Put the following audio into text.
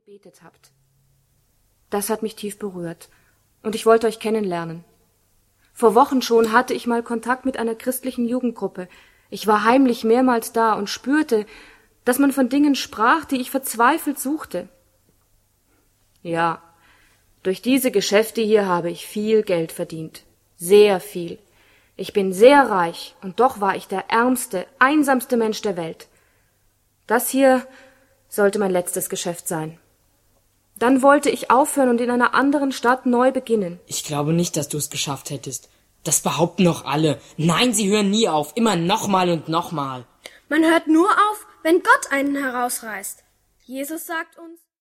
gebetet habt. Das hat mich tief berührt und ich wollte euch kennenlernen. Vor Wochen schon hatte ich mal Kontakt mit einer christlichen Jugendgruppe. Ich war heimlich mehrmals da und spürte, dass man von Dingen sprach, die ich verzweifelt suchte. Ja, durch diese Geschäfte hier habe ich viel Geld verdient. Sehr viel. Ich bin sehr reich und doch war ich der ärmste, einsamste Mensch der Welt. Das hier sollte mein letztes Geschäft sein. Dann wollte ich aufhören und in einer anderen Stadt neu beginnen. Ich glaube nicht, dass du es geschafft hättest. Das behaupten doch alle. Nein, sie hören nie auf. Immer nochmal und nochmal. Man hört nur auf, wenn Gott einen herausreißt. Jesus sagt uns,